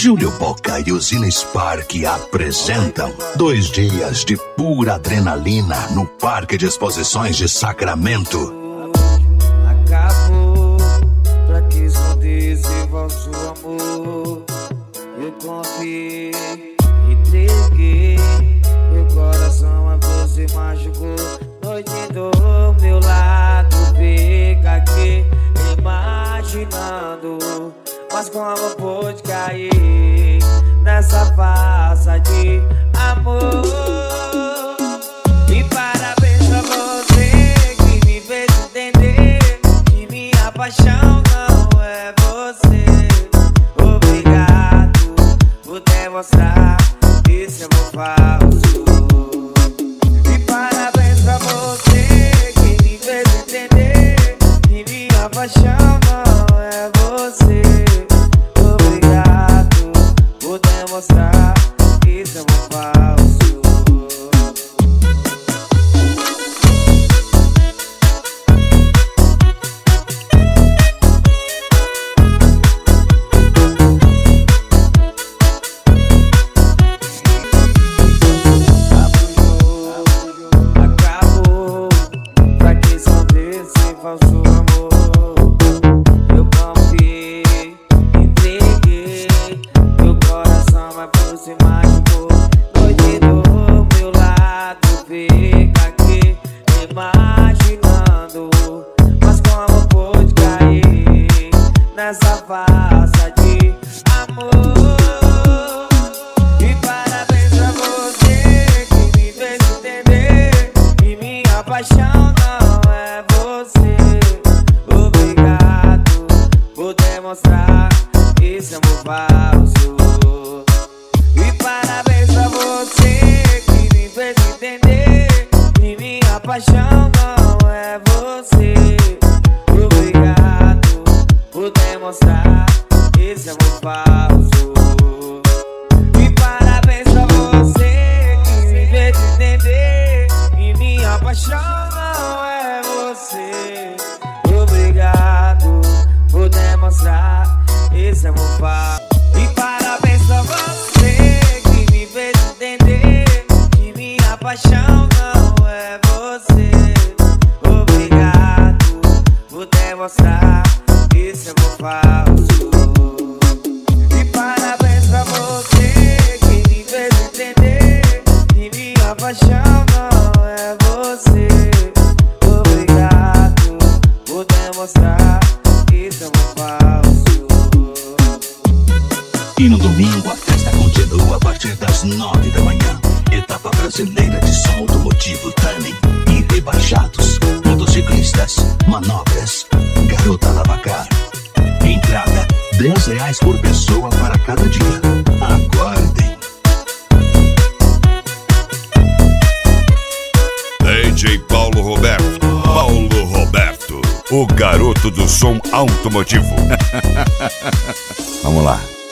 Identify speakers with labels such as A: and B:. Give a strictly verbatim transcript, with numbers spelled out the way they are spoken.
A: Júlio Boca e Usina Spark apresentam dois dias de pura adrenalina no Parque de Exposições de Sacramento.
B: Acabou, pra que esconder esse falso amor? Eu confiei, entreguei meu coração a você, machucou. Noite do meu lado, fica aqui imaginando, mas como pôde cair nessa farsa de amor? E parabéns pra você que me fez entender que minha paixão não é você. Obrigado por demonstrar esse amor falso. E parabéns pra você que me fez entender que minha paixão não é você. Obrigado por demonstrar esse amor falso. Acabou, pra que esconder esse falso amor? Eu confiei, entreguei meu coração, mas você machucou. Noite do meu lado, fica aqui imaginando, mas como pôde cair nessa farsa de amor? E parabéns pra você que me fez entender que minha paixão não é você. Obrigado por demonstrar esse amor falso. E parabéns pra você que me fez entender que minha paixão não é você. Obrigado por demonstrar esse amor falso. E parabéns pra você que me fez entender que minha paixão não é você. Obrigado por demonstrar esse amor falso. E parabéns pra você que me fez entender que minha paixão não é você. Obrigado por demonstrar esse amor falso. E parabéns pra você que me fez entender que minha paixão não é você. Obrigado por demonstrar esse amor falso.
A: E no domingo a festa continua a partir das nove da manhã. Etapa brasileira de som automotivo, tuning e rebaixados, motociclistas, manobras, garota lavacar. Entrada dez reais por pessoa para cada dia. Aguardem.
C: D J Paulo Roberto. Paulo Roberto, o garoto do som automotivo. Vamos lá.